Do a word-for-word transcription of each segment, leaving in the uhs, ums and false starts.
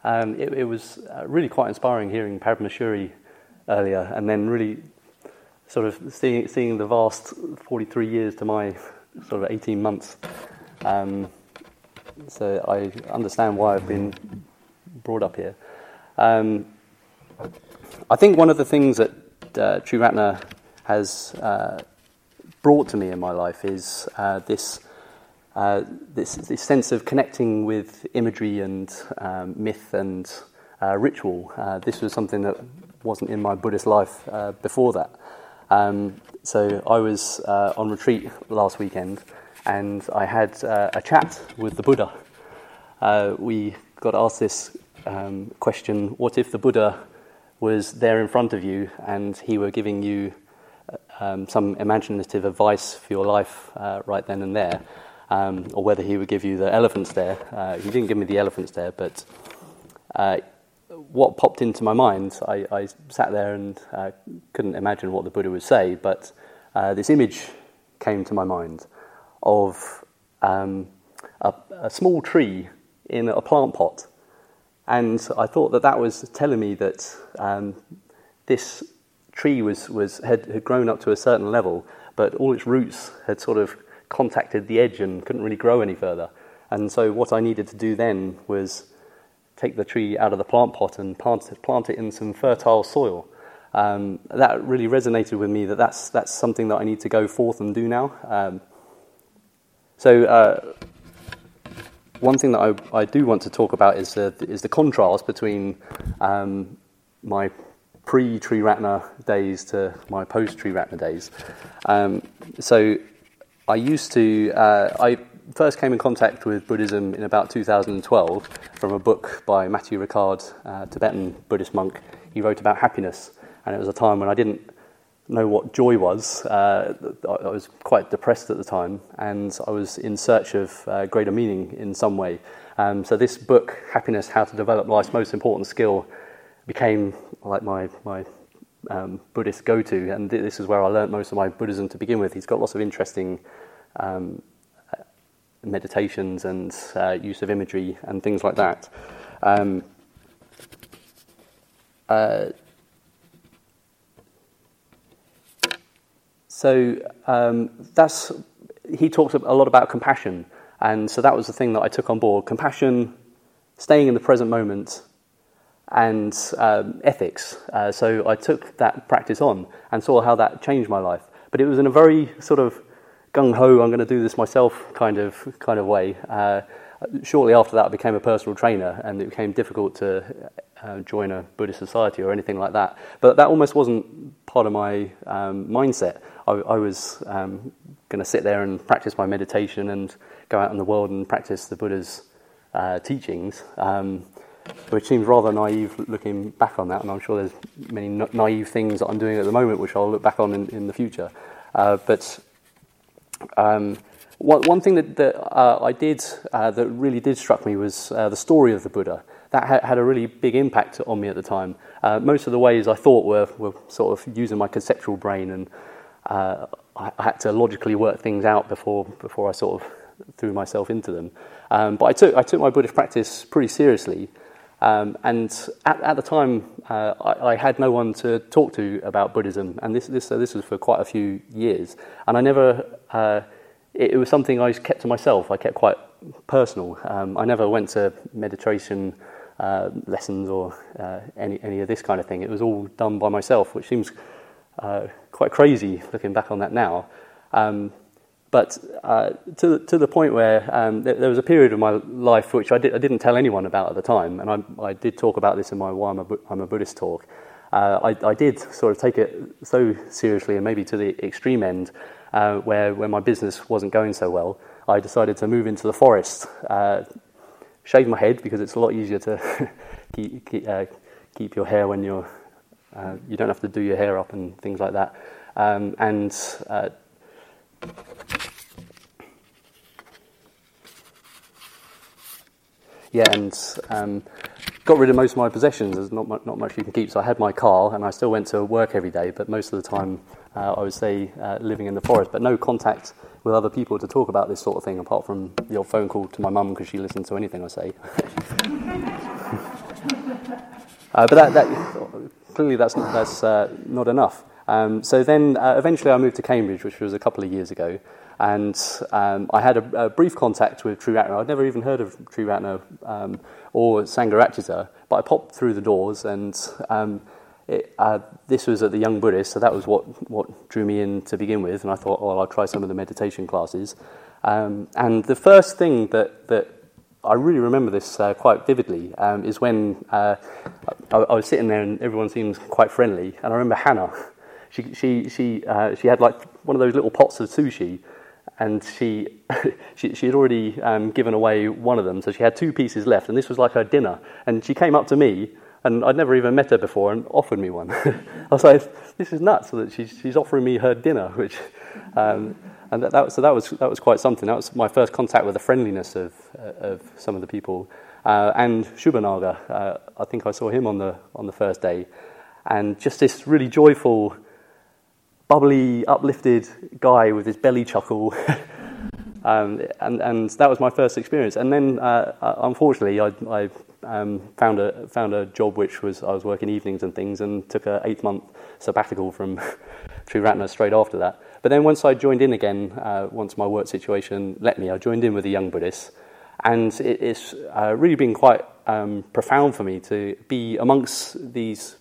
um, it, it was uh, really quite inspiring hearing Padmasuri earlier, and then really sort of seeing seeing the vast forty-three years to my sort of eighteen months. Um, so I understand why I've been brought up here. Um, I think one of the things that uh, Triratna has uh, brought to me in my life is uh, this, uh, this this sense of connecting with imagery and um, myth and uh, ritual. Uh, this was something that wasn't in my Buddhist life uh, before that. Um, so I was uh, on retreat last weekend, and I had uh, a chat with the Buddha. Uh, we got asked this um, question: what if the Buddha was there in front of you and he were giving you um, some imaginative advice for your life uh, right then and there, um, or whether he would give you the elephant stare. Uh, he didn't give me the elephant stare, but uh, what popped into my mind, I, I sat there and uh, couldn't imagine what the Buddha would say, but uh, this image came to my mind of um, a, a small tree in a plant pot. And I thought that that was telling me that um, this tree was, was had, had grown up to a certain level, but all its roots had sort of contacted the edge and couldn't really grow any further. And so what I needed to do then was take the tree out of the plant pot and plant it, plant it in some fertile soil. Um, that really resonated with me, that that's, that's something that I need to go forth and do now. Um, so... Uh, One thing that I, I do want to talk about is uh, is the contrast between um, my pre-Triratna days to my post-Triratna days. Um, so I used to, uh, I first came in contact with Buddhism in about two thousand twelve from a book by Matthew Ricard, a Tibetan Buddhist monk. He wrote about happiness, and it was a time when I didn't know what joy was. Uh, I was quite depressed at the time, and I was in search of uh, greater meaning in some way. Um, so this book, Happiness, How to Develop Life's Most Important Skill, became like my, my um, Buddhist go-to, and this is where I learnt most of my Buddhism to begin with. He's got lots of interesting um, meditations and uh, use of imagery and things like that. Um, uh, So um, that's he talks a lot about compassion, and so that was the thing that I took on board: compassion, staying in the present moment, and um, ethics. Uh, so I took that practice on and saw how that changed my life. But it was in a very sort of gung ho, I'm going to do this myself kind of kind of way. Uh, shortly after that, I became a personal trainer, and it became difficult to uh, join a Buddhist society or anything like that. But that almost wasn't part of my um, mindset. I, I was um, going to sit there and practice my meditation and go out in the world and practice the Buddha's uh, teachings, um, which seems rather naive looking back on that, and I'm sure there's many na- naive things that I'm doing at the moment which I'll look back on in, in the future. Uh, but um, one, one thing that, that uh, I did uh, that really did struck me was uh, the story of the Buddha. That ha- had a really big impact on me at the time. Uh, most of the ways I thought were, were sort of using my conceptual brain, and Uh, I, I had to logically work things out before before I sort of threw myself into them. Um, but I took I took my Buddhist practice pretty seriously, um, and at, at the time uh, I, I had no one to talk to about Buddhism, and this this uh, this was for quite a few years, and I never uh, it, it was something I kept to myself. I kept quite personal. Um, I never went to meditation uh, lessons or uh, any any of this kind of thing. It was all done by myself, which seems Uh, quite crazy looking back on that now, um, but uh, to the, to the point where um, there, there was a period of my life which I, did, I didn't tell anyone about at the time, and I, I did talk about this in my Why I'm a, I'm a Buddhist talk. Uh, I, I did sort of take it so seriously, and maybe to the extreme end, uh, where when my business wasn't going so well, I decided to move into the forest, uh, shave my head because it's a lot easier to keep, keep, uh, keep your hair when you're Uh, you don't have to do your hair up and things like that. Um, and uh, yeah, and um, got rid of most of my possessions. There's not much, not much you can keep. So I had my car, and I still went to work every day. But most of the time, uh, I would say uh, living in the forest, but no contact with other people to talk about this sort of thing, apart from the old phone call to my mum because she listens to anything I say. uh, but that, that clearly that's not, that's uh, not enough. Um, so then uh, eventually I moved to Cambridge, which was a couple of years ago, and um, I had a, a brief contact with Triratna. I'd never even heard of Triratna um, or Sangharakshita, but I popped through the doors, and um, it, uh, this was at the Young Buddhist, so that was what, what drew me in to begin with, and I thought, oh, I'll try some of the meditation classes. Um, and the first thing that, that I really remember this uh, quite vividly um, is when uh, I, I was sitting there and everyone seemed quite friendly, and I remember Hannah. She she she uh, she had like one of those little pots of sushi, and she she she had already um, given away one of them, so she had two pieces left, and this was like her dinner. And she came up to me, and I'd never even met her before, and offered me one. I was like, "This is nuts!" So that she's she's offering me her dinner, which um, and that, that so that was that was quite something. That was my first contact with the friendliness of uh, of some of the people. Uh, and Shubhanaga, uh, I think I saw him on the on the first day, and just this really joyful, bubbly, uplifted guy with his belly chuckle, um, and and that was my first experience. And then, uh, unfortunately, I, I um, found a found a job which was I was working evenings and things, and took a eight month sabbatical from Triratna straight after that. But then once I joined in again, uh, once my work situation let me, I joined in with the Young Buddhists, and it, it's uh, really been quite um, profound for me to be amongst these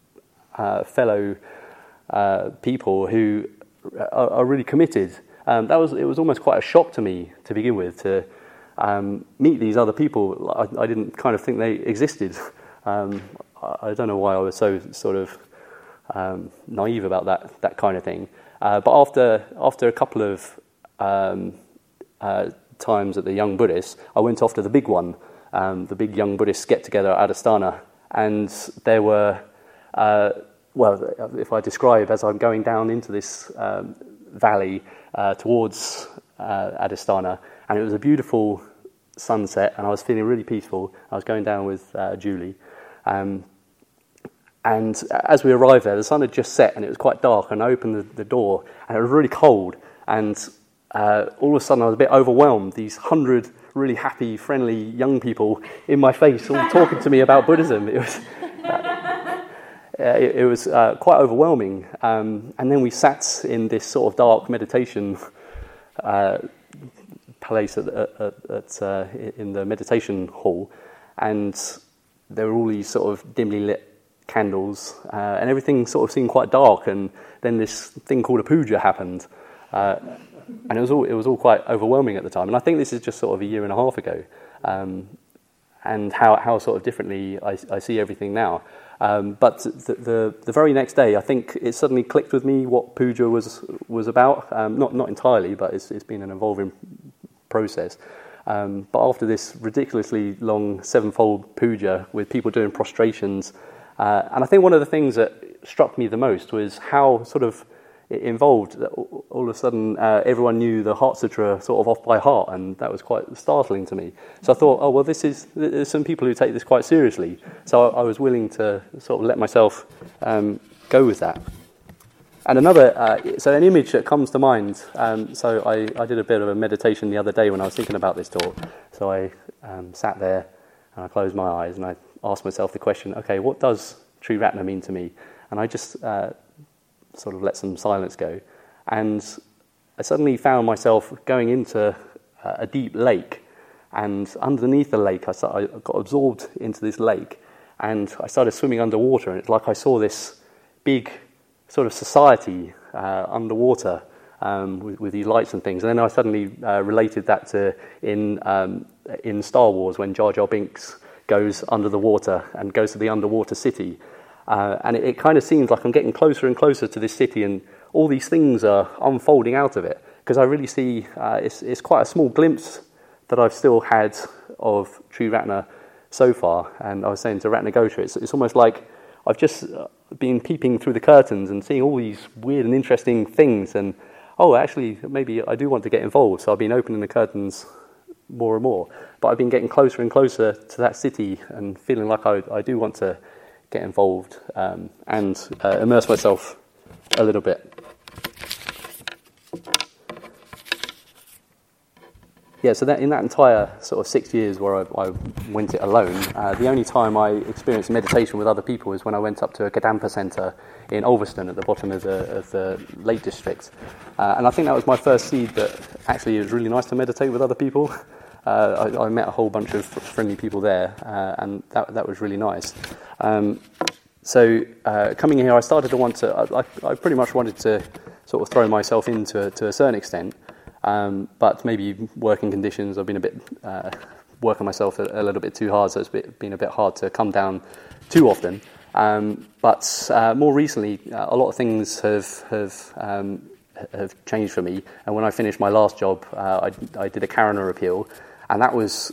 uh, fellow Uh, people who are, are really committed. Um, that was it was almost quite a shock to me to begin with to um, meet these other people. I, I didn't kind of think they existed. Um, I, I don't know why I was so sort of um, naive about that that kind of thing. Uh, but after after a couple of um, uh, times at the Young Buddhists, I went off to the big one, um, the big Young Buddhists get together at Adhisthana, and there were. Uh, Well, if I describe as I'm going down into this um, valley uh, towards uh, Adhisthana, and it was a beautiful sunset, and I was feeling really peaceful. I was going down with uh, Julie, um, and as we arrived there, the sun had just set, and it was quite dark. And I opened the, the door, and it was really cold. And uh, all of a sudden, I was a bit overwhelmed. These hundred really happy, friendly young people in my face, all talking to me about Buddhism. It was. Uh, Uh, it, it was uh, quite overwhelming, um, and then we sat in this sort of dark meditation uh, place at, at, at uh, in the meditation hall, and there were all these sort of dimly lit candles, uh, and everything sort of seemed quite dark. And then this thing called a puja happened, uh, and it was all it was all quite overwhelming at the time. And I think this is just sort of a year and a half ago, um, and how how sort of differently I, I see everything now. Um, but the, the the very next day, I think it suddenly clicked with me what puja was was about. Um, not not entirely, but it's, it's been an evolving process. Um, but after this ridiculously long sevenfold puja with people doing prostrations, uh, and I think one of the things that struck me the most was how sort of it involved that all of a sudden uh, everyone knew the Heart Sutra sort of off by heart, and that was quite startling to me. So I thought, oh well, this is there's some people who take this quite seriously. So I, I was willing to sort of let myself um, go with that. And another, uh, so an image that comes to mind. Um, so I, I did a bit of a meditation the other day when I was thinking about this talk. So I um, sat there and I closed my eyes and I asked myself the question: okay, what does Triratna mean to me? And I just uh, sort of let some silence go, and I suddenly found myself going into uh, a deep lake, and underneath the lake I, started, I got absorbed into this lake, and I started swimming underwater, and it's like I saw this big sort of society uh, underwater um, with, with these lights and things. And then I suddenly uh, related that to in um, in Star Wars when Jar Jar Binks goes under the water and goes to the underwater city. Uh, and it, it kind of seems like I'm getting closer and closer to this city, and all these things are unfolding out of it. Because I really see uh, it's, it's quite a small glimpse that I've still had of Triratna so far. And I was saying to Ratnaghotra, it's, it's almost like I've just been peeping through the curtains and seeing all these weird and interesting things. And, oh, actually, maybe I do want to get involved. So I've been opening the curtains more and more. But I've been getting closer and closer to that city and feeling like I, I do want to get involved um, and uh, immerse myself a little bit. Yeah, so that in that entire sort of six years where I, I went it alone, uh, the only time I experienced meditation with other people was when I went up to a Kadampa centre in Ulverston at the bottom of the, of the Lake District. Uh, and I think that was my first seed that actually it was really nice to meditate with other people. Uh, I, I met a whole bunch of friendly people there, uh, and that that was really nice. Um, so uh, coming here, I started to want to, I, I pretty much wanted to sort of throw myself into to a certain extent. Um, but maybe working conditions, I've been a bit uh, working myself a, a little bit too hard, so it's been, been a bit hard to come down too often. Um, but uh, more recently, uh, a lot of things have have um, have changed for me. And when I finished my last job, uh, I, I did a Karuna appeal, and that was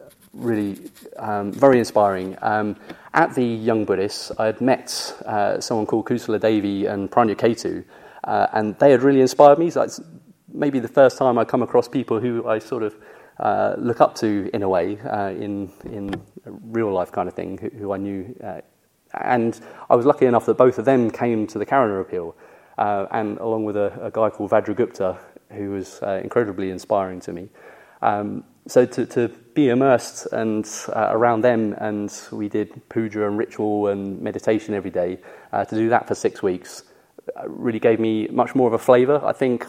really um, very inspiring. Um, at the Young Buddhists, I had met uh, someone called Kusala Devi and Pranya Ketu, uh, and they had really inspired me. So it's maybe the first time I come across people who I sort of uh, look up to in a way, uh, in in a real life kind of thing, who, who I knew. Uh, and I was lucky enough that both of them came to the Karuna appeal, uh, and along with a, a guy called Vajragupta, who was uh, incredibly inspiring to me. Um, so to, to be immersed and uh, around them, and we did puja and ritual and meditation every day, uh, to do that for six weeks really gave me much more of a flavour. I think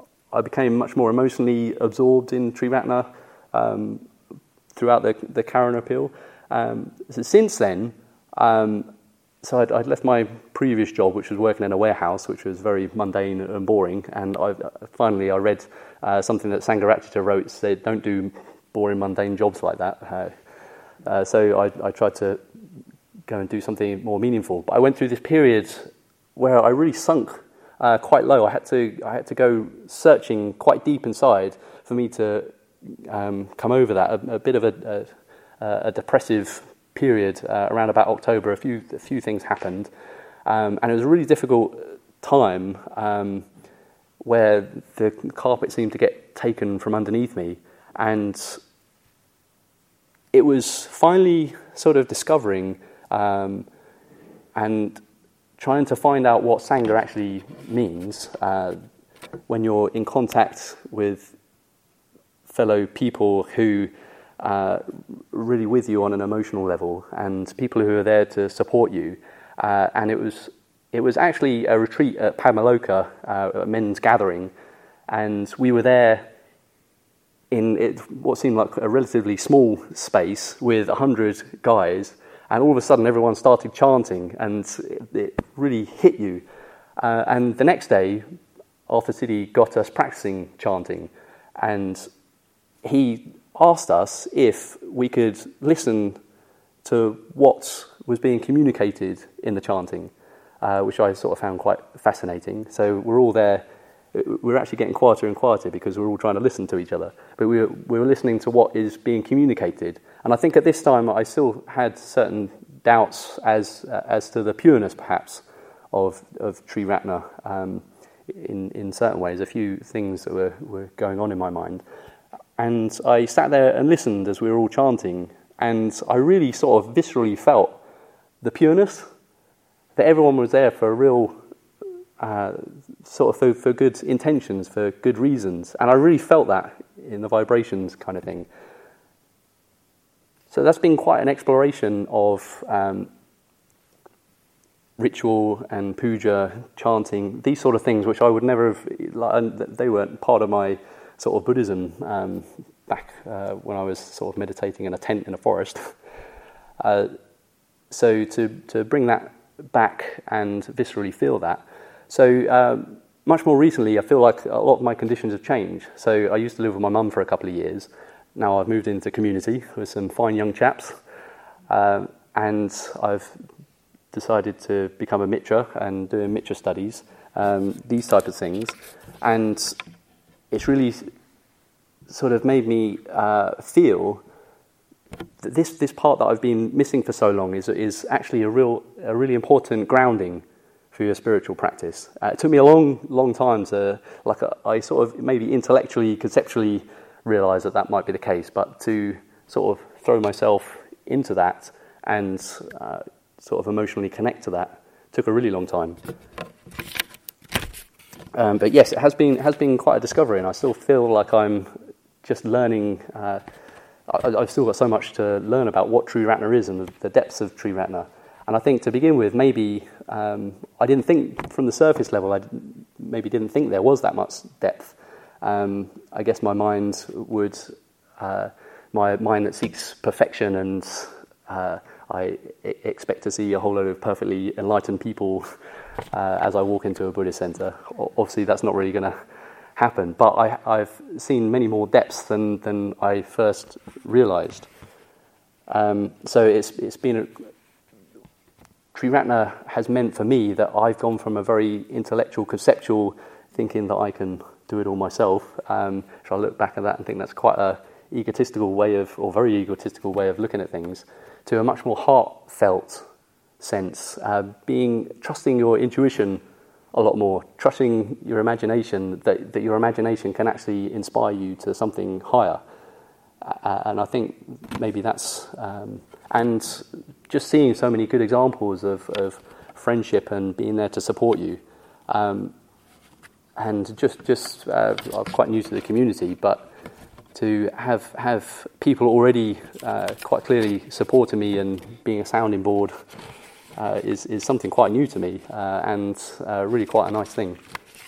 I became much more emotionally absorbed in Triratna um, throughout the, the Karuna appeal. Um, so since then, um, so I'd, I'd left my previous job, which was working in a warehouse, which was very mundane and boring, and I finally I read uh, something that Sangharakshita wrote, said don't do boring, mundane jobs like that. Uh, uh, so I, I tried to go and do something more meaningful. But I went through this period where I really sunk uh, quite low. I had to I had to go searching quite deep inside for me to um, come over that. A, a bit of a, a, a depressive period uh, around about October. A few a few things happened, um, and it was a really difficult time um, where the carpet seemed to get taken from underneath me, and it was finally sort of discovering um, and trying to find out what Sangha actually means uh, when you're in contact with fellow people who are really with you on an emotional level, and people who are there to support you. Uh, and it was it was actually a retreat at Padmaloka, uh, a men's gathering, and we were there in it, what seemed like a relatively small space with a hundred guys, and all of a sudden everyone started chanting, and it, it really hit you. Uh, and the next day, Arthur Siddhi got us practicing chanting, and he asked us if we could listen to what was being communicated in the chanting, uh, which I sort of found quite fascinating. So we're all there. We were actually getting quieter and quieter because we were all trying to listen to each other. But we were, we were listening to what is being communicated. And I think at this time I still had certain doubts as uh, as to the pureness, perhaps, of of Triratna um, in, in certain ways. A few things that were, were going on in my mind. And I sat there and listened as we were all chanting. And I really sort of viscerally felt the pureness, that everyone was there for a real... Uh, sort of for, for good intentions, for good reasons. And I really felt that in the vibrations kind of thing. So that's been quite an exploration of um, ritual and puja, chanting, these sort of things, which I would never have, like, they weren't part of my sort of Buddhism um, back uh, when I was sort of meditating in a tent in a forest. uh, so to, to bring that back and viscerally feel that. So um, much more recently, I feel like a lot of my conditions have changed. So I used to live with my mum for a couple of years. Now I've moved into community with some fine young chaps. Uh, and I've decided to become a mitra and doing mitra studies, um, these type of things. And it's really sort of made me uh, feel that this, this part that I've been missing for so long is, is actually a real, a really important grounding for your spiritual practice. Uh, it took me a long, long time to, like, uh, I sort of maybe intellectually, conceptually realise that that might be the case, but to sort of throw myself into that and uh, sort of emotionally connect to that took a really long time. Um, but yes, it has been it has been quite a discovery, and I still feel like I'm just learning. Uh, I, I've still got so much to learn about what Triratna is and the, the depths of Triratna. And I think to begin with, maybe um, I didn't think from the surface level, I didn't, maybe didn't think there was that much depth. Um, I guess my mind would, uh, my mind that seeks perfection, and uh, I I expect to see a whole load of perfectly enlightened people uh, as I walk into a Buddhist center. Obviously, that's not really going to happen, but I, I've seen many more depths than, than I first realized. Um, so it's it's been a, Triratna has meant for me that I've gone from a very intellectual, conceptual thinking that I can do it all myself. Um, so I look back at that and think that's quite a egotistical way of, or very egotistical way of looking at things, to a much more heartfelt sense, uh, being trusting your intuition a lot more, trusting your imagination, that, that your imagination can actually inspire you to something higher. Uh, and I think maybe that's, um, and just seeing so many good examples of, of friendship and being there to support you. Um, and just, just uh, I'm quite new to the community, but to have have people already uh, quite clearly supporting me and being a sounding board uh, is, is something quite new to me, uh, and uh, really quite a nice thing.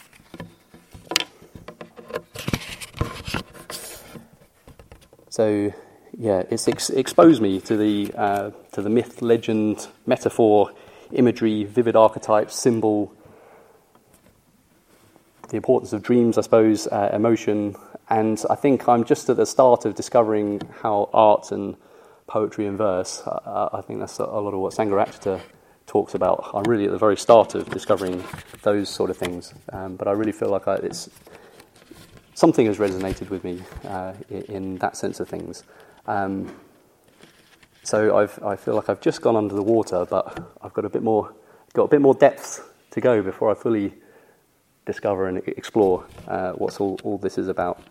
So, yeah, it's ex- exposed me to the uh, to the myth, legend, metaphor, imagery, vivid archetypes, symbol, the importance of dreams, I suppose, uh, emotion, and I think I'm just at the start of discovering how art and poetry and verse, uh, I think that's a lot of what Sangharakshita talks about. I'm really at the very start of discovering those sort of things, um, but I really feel like I, it's something has resonated with me uh, in, in that sense of things. Um, so I've, I feel like I've just gone under the water, but I've got a bit more, got a bit more depth to go before I fully discover and explore uh, what's all, all this is about.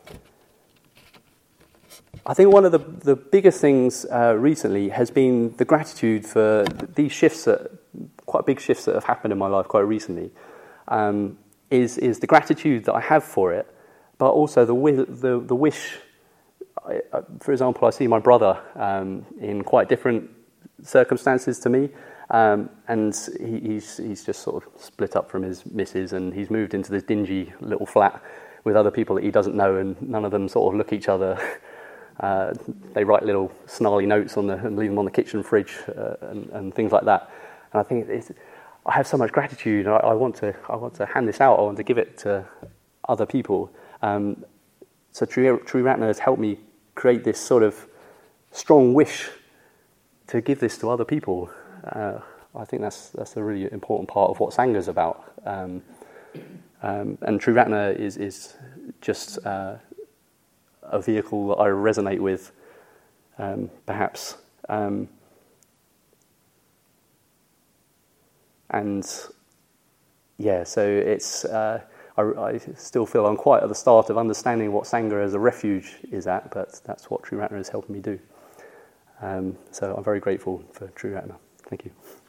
I think one of the, the biggest things uh, recently has been the gratitude for these shifts, that, quite big shifts that have happened in my life quite recently, um, is is the gratitude that I have for it, but also the wi- the, the wish. I, I, for example, I see my brother um, in quite different circumstances to me, um, and he, he's he's just sort of split up from his missus, and he's moved into this dingy little flat with other people that he doesn't know, and none of them sort of look at each other. Uh, they write little snarly notes on the and leave them on the kitchen fridge uh, and, and things like that. And I think it's, I have so much gratitude. I, I want to I want to hand this out. I want to give it to other people. Um, so Triratna has helped me create this sort of strong wish to give this to other people. Uh, I think that's that's a really important part of what Sangha is about. Um, um, and Triratna is is just uh, a vehicle that I resonate with, um, perhaps. Um, and yeah, so it's. Uh, I, I still feel I'm quite at the start of understanding what Sangha as a refuge is at, but that's what Triratna is helping me do. Um, so I'm very grateful for Triratna. Thank you.